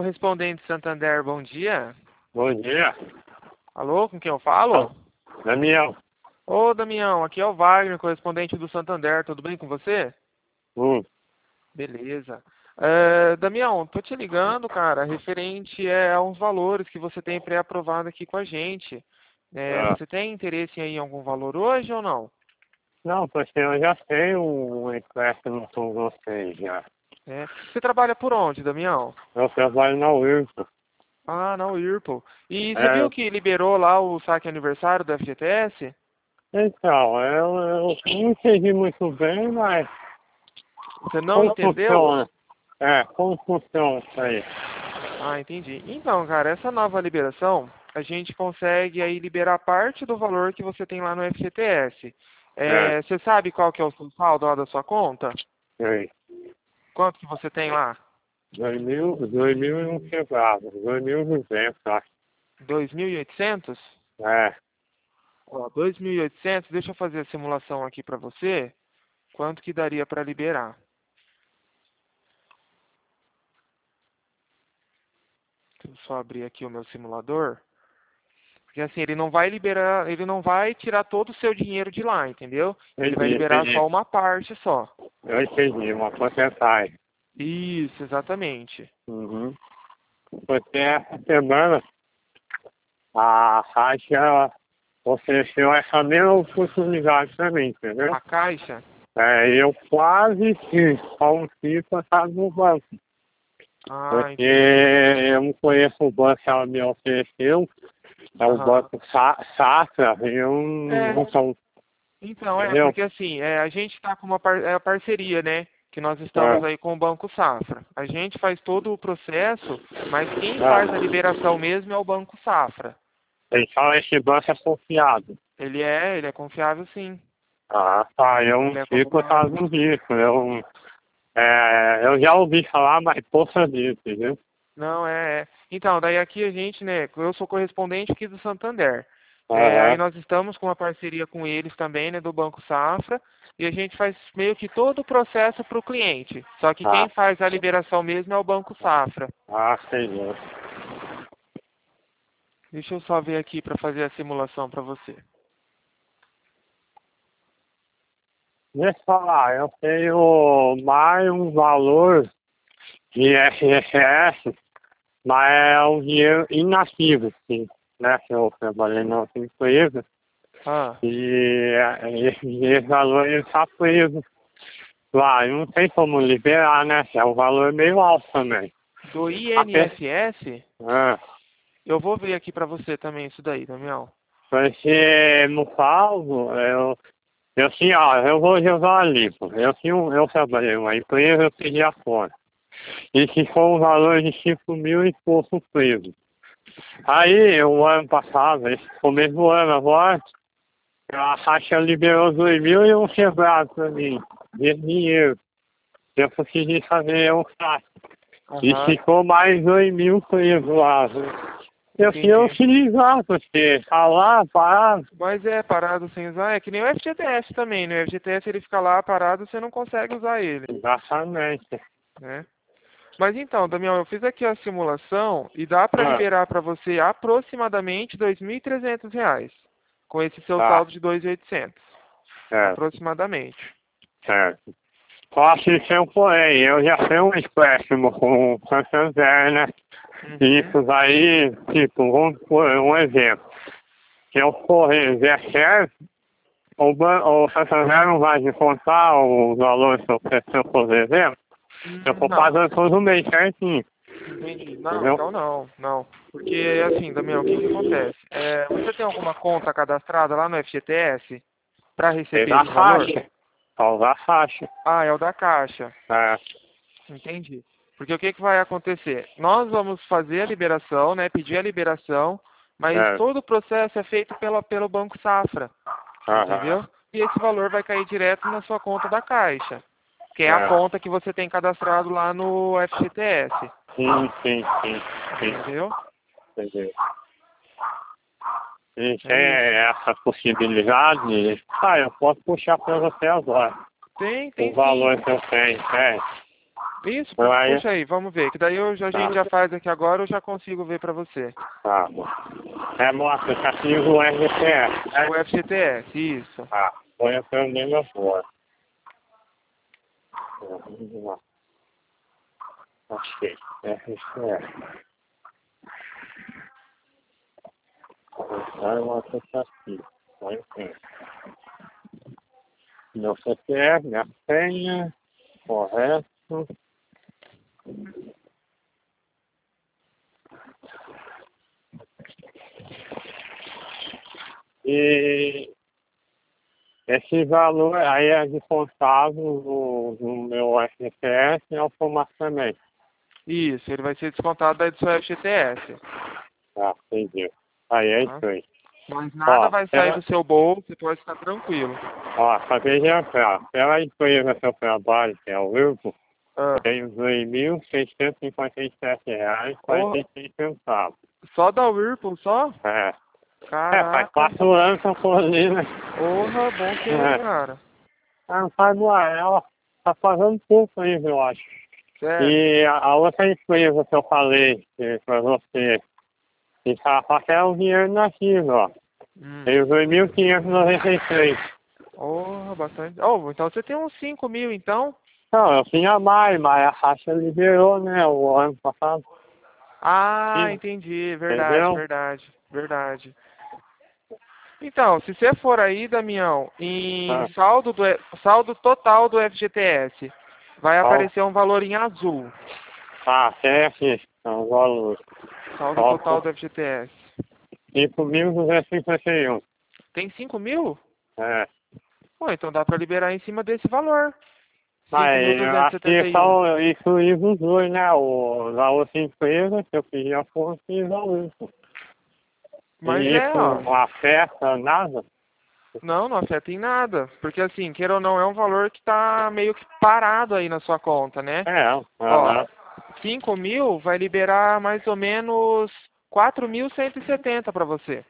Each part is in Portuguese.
correspondente Santander, bom dia. Bom dia. Alô, com quem eu falo? Daniel. Ô, Damião, aqui é o Wagner, correspondente do Santander, tudo bem com você? Hum. Beleza. Damião, tô te ligando, cara, referente a uns valores que você tem pré-aprovado aqui com a gente. Ah. Você tem interesse em algum valor hoje ou não? Não, porque eu já tenho um empréstimo com vocês já. Você trabalha por onde, Damião? Eu trabalho na UIRP. Ah, na Whirlpool. E você É, viu que liberou lá o saque aniversário do FGTS? então, eu não entendi muito bem, mas Você não como entendeu? funciona? Como funciona isso aí? Ah, entendi. Então, cara, essa nova liberação, a gente consegue aí liberar parte do valor que você tem lá no FGTS. É, Você sabe qual que é o seu saldo lá da sua conta? sei. Quanto que você tem lá? 2000 e um quebrado, 2.200, acho. 2.800? É, Ó, 2.800, deixa eu fazer a simulação aqui para você. Quanto que daria para liberar? Deixa eu só abrir aqui o meu simulador. Porque assim, ele não vai liberar, ele não vai tirar todo o seu dinheiro de lá, entendeu? Ele vai liberar entendi. só uma parte só. Eu entendi, uma porcentagem. Isso, exatamente. Uhum. Porque essa semana a Caixa ofereceu essa mesma oportunidade para mim, entendeu? A Caixa? Eu quase fiz só um cifra no banco, Ah, porque entendi. eu não conheço o banco que ela me ofereceu, é o Aham. banco Safra, e eu É, não sou, então, entendeu? porque assim, a gente está com uma parceria, né? Que nós estamos É, aí com o Banco Safra. A gente faz todo o processo, mas quem faz a é. liberação mesmo é o Banco Safra. Então esse banco é confiado. Ele é confiável sim. Ah, tá, eu não Ele é fico por causa confiável. disso, eu já ouvi falar, mas pouca disso, entendeu? Não, Então, daí aqui a gente, né? Eu sou correspondente aqui do Santander. Aí Aham, nós estamos com uma parceria com eles também, né, do Banco Safra, e a gente faz meio que todo o processo para o cliente. Só que quem ah, faz a liberação mesmo é o Banco Safra. sei. Deixa eu só ver aqui para fazer a simulação para você. Deixa eu falar, eu tenho mais um valor de FGTS, mas é um dinheiro inativo, sim, né? Que eu trabalhei na outra empresa Ah, e esse valor ele está preso lá, e não tem como liberar, né? É um valor meio alto também. do Até, INSS, ah, eu vou ver aqui para você também isso daí, Damião. porque no caso, eu assim, ó, eu vou jogar limpo. Eu trabalhei numa empresa, eu pedi a conta. E que foi um valor de 5 mil e pouco preso. Aí, o ano passado, esse começo do ano agora, a Caixa liberou 2 mil e um quebrado pra mim, de dinheiro. Eu consegui fazer um saque. E Aham, ficou mais 2 mil preso lá. Eu queria entendi. utilizar, porque tá lá, parado. Mas parado sem usar, é que nem o FGTS também, né? O FGTS ele fica lá parado, você não consegue usar ele, Exatamente. né? Mas então, Damião, eu fiz aqui a simulação e dá para Ah, liberar para você aproximadamente R$ 2.300 com esse seu tá, saldo de 2.800, certo, aproximadamente. certo. Só que tem um porém, eu já tenho um empréstimo com o Santander, né? E Uhum. isso daí, tipo, vamos por um exemplo. Se eu correr 17, o Santander não vai descontar o valor se eu for exemplo. Eu vou Não, pagando todo mês certinho, entendi. Não, entendeu? então não. Porque assim, Damião, o que que acontece? Você tem alguma conta cadastrada lá no FGTS para É receber da esse valor? faixa. Só da faixa. Ah, é o da Caixa. É, Entendi. Porque o que que vai acontecer? Nós vamos fazer a liberação, né? Pedir a liberação, mas é, todo o processo é feito pelo Banco Safra, aham, entendeu? E esse valor vai cair direto na sua conta da Caixa, que é a é. conta que você tem cadastrado lá no FGTS, Sim, entendeu? entendeu? E É isso. tem essa possibilidade, eu posso puxar pra você agora. Tem O sim. valor que eu tenho, Isso, Aí, puxa aí, vamos ver. Que daí a gente já faz aqui agora, eu já consigo ver pra você. tá bom. Mostra, tá aqui o FGTS, né? O FGTS, isso. Tá, põe a mesma agora. Vamos lá. Achei. FGTS. Mostra tá aqui. Põe aqui. Meu CPF, minha senha, correto. E esse valor aí é descontado no meu FGTS automaticamente. Isso, ele vai ser descontado daí do seu FGTS. Tá, entendi. Aí é Tá? isso aí. Mas nada Ó, vai sair do seu bolso, você pode ficar tranquilo. pra registrar, pela empresa que eu trabalho, que é o Wilco, Ah, tenho R$ 2.657 e porra, 46 centavos. só da Whirlpool, só? Faz Caraca, 4 anos que eu tô ali, né? porra, bom tempo, cara. Não faz mais, ela tá fazendo pouco aí, eu acho. Sério. E a outra empresa que eu falei pra você, que tá passando o dinheiro naquilo, ó. Tem os 2.593. Porra, bastante. Oh, então você tem uns 5 mil, então? Não, eu tinha mais, mas a Caixa liberou, né, o ano passado. Ah, Sim, entendi. Verdade, entendeu? verdade, verdade. Então, se você for aí, Damião, em Ah, saldo total do FGTS, vai qual? aparecer um valor em azul. Tem aqui, é o valor. Saldo total Falta do FGTS. 5.251. Tem 5 mil? É. Pô, então dá pra liberar em cima desse valor. Cinco mil Mas eu duzentos e acho que setenta e um. só incluir os dois, né? Da outra empresa, que eu pedi a força e isso. Mas E é, isso ó. não afeta nada? Não, não afeta em nada. Porque assim, queira ou não, é um valor que tá meio que parado aí na sua conta, né? Ó, Aham. 5 mil vai liberar mais ou menos 4.170 para você.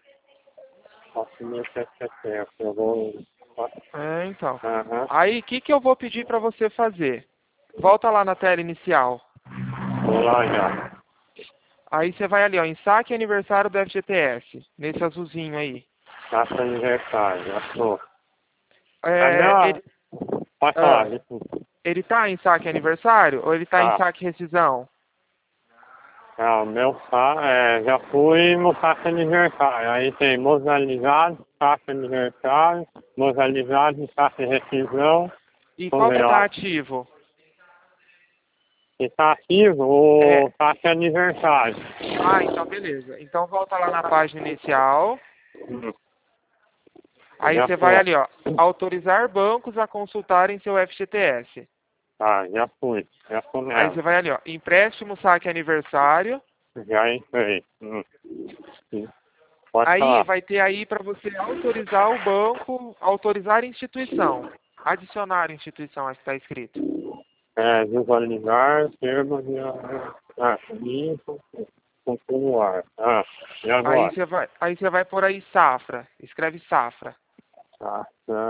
4.770. Eu vou. É, então. Aham. Aí, o que que eu vou pedir para você fazer? Volta lá na tela inicial. Vou lá já. Aí você vai ali, ó, em saque aniversário do FGTS, nesse azulzinho aí. Taxa aniversário, já tô. Cadê É, a. Pode falar, ah, desculpa. ele tá em saque aniversário ou ele tá em Tá. saque rescisão? O meu já fui no taxa aniversário. Aí tem modalidade, taxa aniversário, modalidade, taxa de rescisão. E Vamos qual ver que tá lá. ativo? Se tá ativo É. ou taxa aniversário. Ah, então beleza. Então volta lá na página inicial. Hum, Aí Já você vai foi. ali, ó, autorizar bancos a consultarem seu FGTS. Tá, já fui. Já fui Aí nela. você vai ali, ó, empréstimo saque aniversário. Já entrei. Sim. Pode Aí falar. vai ter aí para você autorizar o banco, autorizar a instituição. Adicionar a instituição, acho que está escrito. Visualizar, termos de limpo, continuar. E agora? Aí você vai por aí safra. Escreve safra. Tá,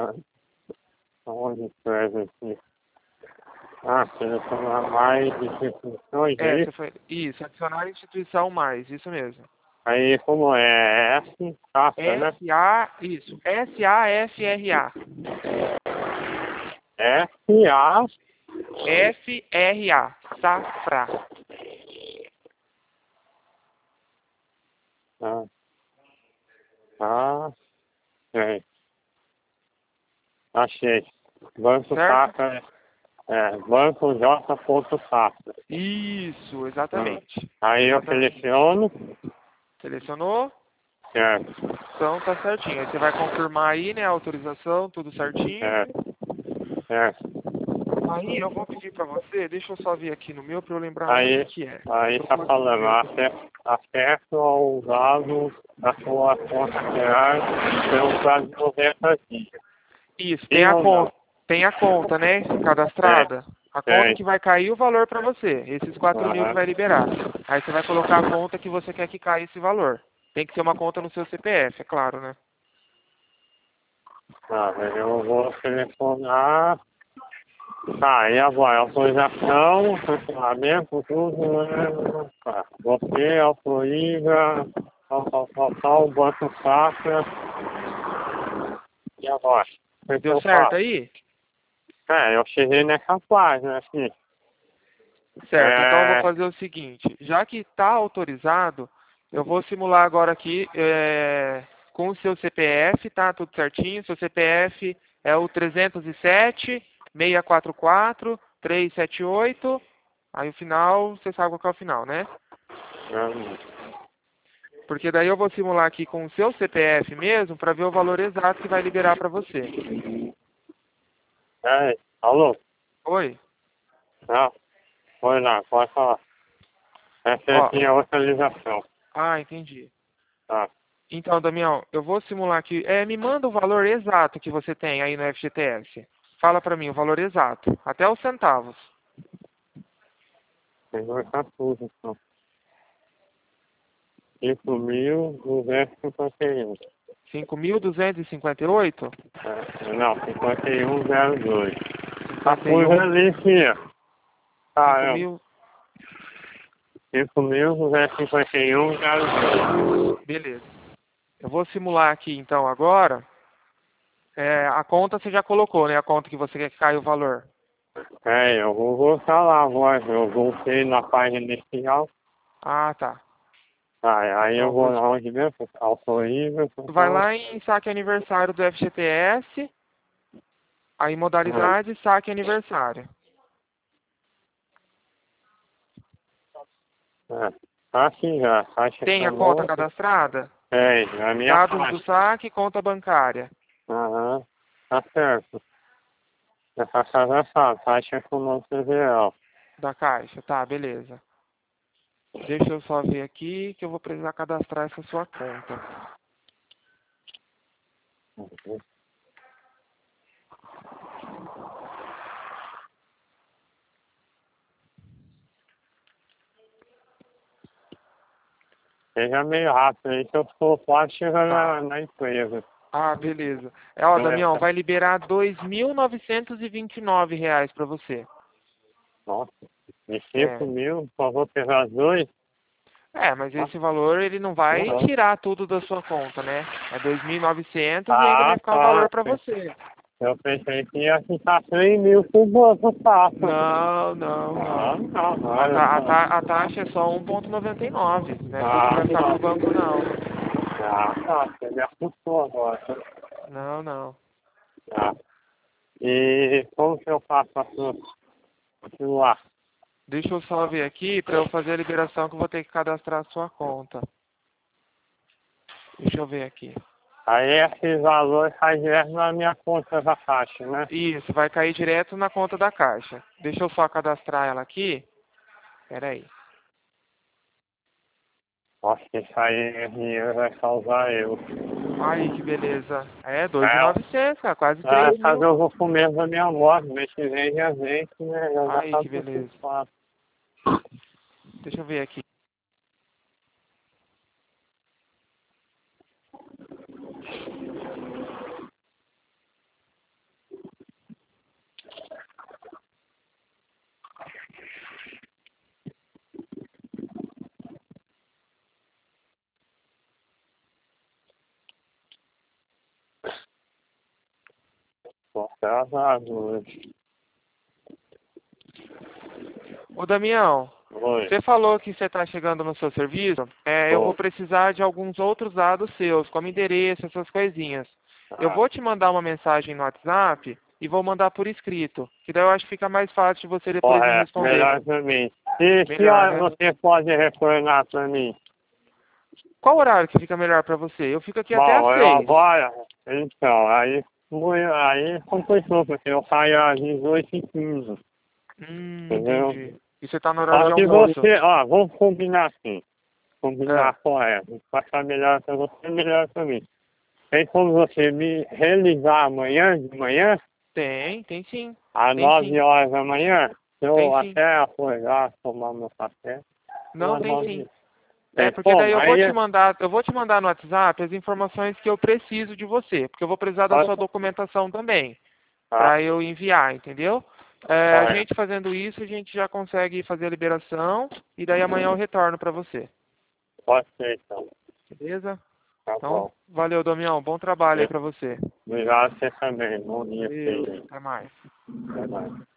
onde escreve aqui? Selecionar mais instituições, é É, você isso? foi. Isso, adicionar a instituição mais, isso mesmo. Aí, como é S, taxa, né? Isso, SAFRA. S-A, FRA, safra. ah, ah, é, achei. Banco Certo? Safra, Banco J. Safra. Isso, Hum. exatamente. Aí eu Exatamente. seleciono, Selecionou? certo, Então tá certinho. Aí você vai confirmar aí, né, a autorização, tudo certinho. certo, certo. Aí eu vou pedir pra você, deixa eu só ver aqui no meu pra eu lembrar onde Aí, que é. aí Eu tá tô aqui no falando, meu também. acesso ao dado da sua conta real pelo prazo de 90 dias. Isso, Sim ou não? tem a conta, né, É, cadastrada. A conta tem. que vai cair o valor pra você, esses 4 mil que Aham. vai liberar. Aí você vai colocar a conta que você quer que caia esse valor. Tem que ser uma conta no seu CPF, é claro, né? Mas eu vou selecionar. Tá, e agora, autorização, funcionamento, tudo, né? Tá. Você autoriza, tal, banco safra. E agora? O que Deu eu certo faço? aí? Eu cheguei nessa página aqui. Certo, então eu vou fazer o seguinte, já que está autorizado, eu vou simular agora aqui com o seu CPF, tá? Tudo certinho, seu CPF é o 307-644-378, aí o final, você sabe qual que é o final, né? Porque daí eu vou simular aqui com o seu CPF mesmo, para ver o valor exato que vai liberar para você. Alô? Oi? Não, foi lá, pode falar. Essa Ó, aqui é outra ligação. entendi. Tá. Então, Damião, eu vou simular aqui. Me manda o valor exato que você tem aí no FGTS. Fala pra mim o valor exato, até os centavos. Tem dois tudo, então. 5.251. 5.258? Não, 5102. Tá por 51, ali, filha. cinco Caramba. mil, 5.25102. beleza. Eu vou simular aqui então agora. A conta você já colocou, né? A conta que você quer que caia o valor. Eu vou voltar lá agora. Eu voltei na página inicial. Ah, tá. Aí Então eu eu vou vou. lá onde mesmo? Autoriza. Vai lá em saque aniversário do FGTS. Aí modalidade saque aniversário. Tá aqui já. A caixa Tem a conta chamou. cadastrada? A minha Dados do caixa. saque, conta bancária Aham. Tá certo. Essa casa é essa. Caixa com o nome real. da Caixa. Tá, beleza. Deixa eu só ver aqui que eu vou precisar cadastrar essa sua conta. Seja meio rápido aí, que eu estou quase chegando Tá. na empresa. Beleza. Damião, vai liberar R$ 2.929 para você. Nossa, de É. 5.000, só vou pegar dois? Mas esse valor ele não vai Uhum. tirar tudo da sua conta, né? É 2.900 e ainda vai ficar o Tá. valor para você. Eu pensei que ia ficar 3.000 por banco, tá? Não, não, Ah, não. não, olha só. A taxa é só 1,99. Não é tudo que vai ficar pro Não. banco, não. Tá, você me assustou agora. Não, não. Tá. E como que eu faço pra continuar? Deixa eu só ver aqui para eu fazer a liberação que eu vou ter que cadastrar a sua conta. Deixa eu ver aqui. Aí esses valores saem direto na minha conta da Caixa, né? Isso, vai cair direto na conta da Caixa. Deixa eu só cadastrar ela aqui. Pera aí. Nossa, isso aí dinheiro vai salvar eu. Aí, que beleza. É, É, 2.900, cara, quase 3.000. eu vou comer da minha moto, mês que vem já vem, né? Já Aí, tá que tudo beleza. fácil. Deixa eu ver aqui. Pô, graças a Deus. Ô, Damião, Oi. você falou que você está chegando no seu serviço. Eu vou Tô. precisar de alguns outros dados seus, como endereço, essas coisinhas. Eu Ah, vou te mandar uma mensagem no WhatsApp e vou mandar por escrito, que daí eu acho que fica mais fácil de você depois me correto, responder. melhor pra mim. E que Melhor, hora né? você pode retornar pra mim? Qual horário que fica melhor para você? Eu fico aqui até às Bom, eu 6. agora, então, aí complicou, porque eu saio às 18h15, entendeu? Entendi. E você está no horário de Só que almoço? vamos combinar assim, Ah, combinar correto. Vai ficar melhor pra você, melhor pra mim. Tem como você me religar amanhã, de manhã, tem sim. às Tem 9 sim. horas da manhã? Tem Eu sim. até acordar, tomar meu café. Não, Às tem sim. 9. Tem Porque daí como? Aí, eu vou te mandar no WhatsApp as informações que eu preciso de você, porque eu vou precisar da pode, sua documentação também, tá, para eu enviar, entendeu? A gente fazendo isso, a gente já consegue fazer a liberação e daí amanhã eu retorno para você. Pode ser, então. Beleza? Tá Então, bom. valeu, Damião. Bom trabalho aí para você. Obrigado, você também. Bom dia pra Valeu, você. até mais. Até mais.